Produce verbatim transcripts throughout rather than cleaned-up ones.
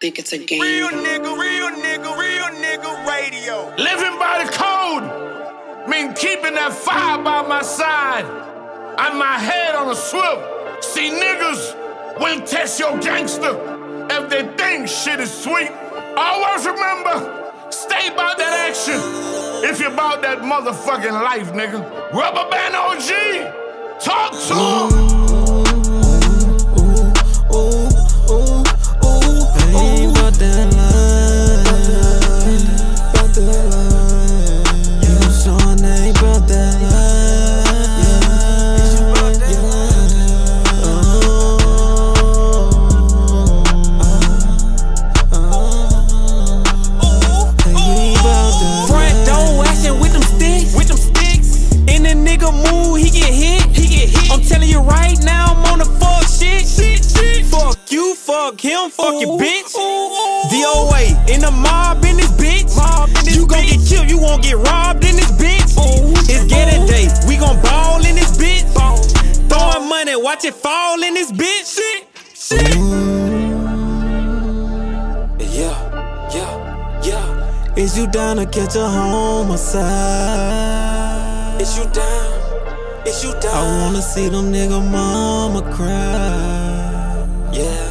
think it's a game. Real nigga, real nigga, real nigga radio. Living by the code mean keeping that fire by my side and my head on a swivel. See, niggas will test your gangster if they think shit is sweet. Always remember, stay about that action if you about that motherfucking life, nigga. Rubber band O G, talk to him. Move, he get hit, he get hit. I'm telling you right now, I'm on the fuck shit. Shit, shit. Fuck you, fuck him, fuck your bitch. D O A in the mob in this bitch. Mob in this you gon' get killed, you won't get robbed in this bitch. Ooh. It's getting day, we gon' ball in this bitch. Ball. Throwing money, watch it fall in this bitch. Shit, shit. Yeah, yeah, yeah. Is you down to catch a homicide? Is you down? Is you down? I wanna see them nigga mama cry. Yeah.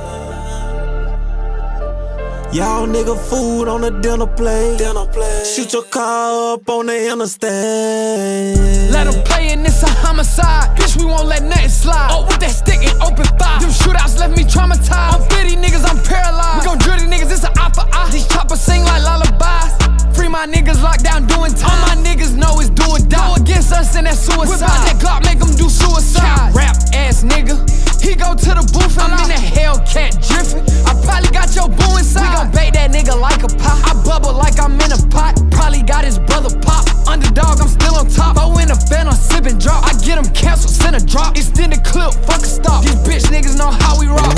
Y'all nigga food on the dinner plate. Dinner plate. Shoot your car up on the interstate. Let them play and it's a homicide. Bitch, we won't let nothing slide. Oh, with that stick and open fire. Them shootouts left me traumatized. I'm fifty niggas, I'm paralyzed. We gon' drill these niggas, it's an eye for eye. These choppers sing like lullabies. Free my niggas locked down doing time. All my niggas know it's do or die. Go against us and that's suicide. Whip out that Glock, make them do suicide. Cap rap ass nigga. He go to the booth and I'm in a Hellcat drippin'. I probably got your boo inside. We gon' bake that nigga like a pop. I bubble like I'm in a pot. Probably got his brother pop. Underdog, I'm still on top. Oh, in a fan, I'm sippin' drop. I get him canceled, send a drop. Extend the clip, fuck a stop. These bitch niggas know how we rock.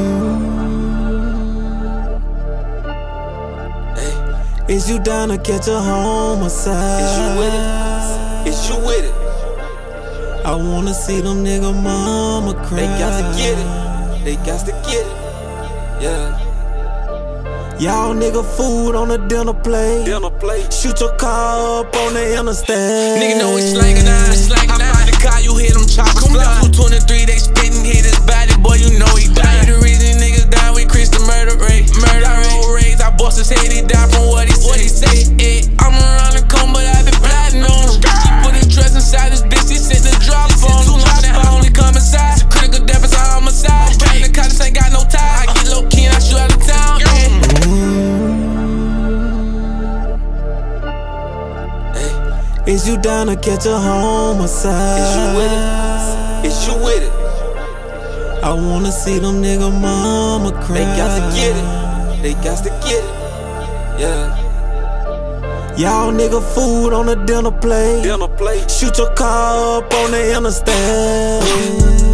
Is you down to catch a homicide? Is you with it? Is you with it? I wanna see them nigga mama cry. They got to get it. They got to get it. Yeah. Y'all nigga food on the dinner plate. Dinner plate. Shoot your car up on the interstate. Nigga know it's slangin' out, slangin' out. Hop out the car, you hear them choppers fly. two twenty-three, they spittin', hit his body, boy, you know he died. The reason niggas die, we increase the murder rate. Murder rate. Raids, I bust his head, he died from what he said. What he say? Eh, I'm around the cone, but I been plotting on him. He put his dress inside his bitch, he sent the drop on him. I only come inside. It's a critical death, it's a homicide. Back the cops ain't got no tie. I get low key and I shoot out of town. Hey, is you down to catch a homicide? Is you with it? Is you with it? I wanna see them nigga mama cry. They got to get it. They got to get it. Yeah. Y'all nigga food on the dinner plate. Dinner plate. Shoot your car up on the interstate.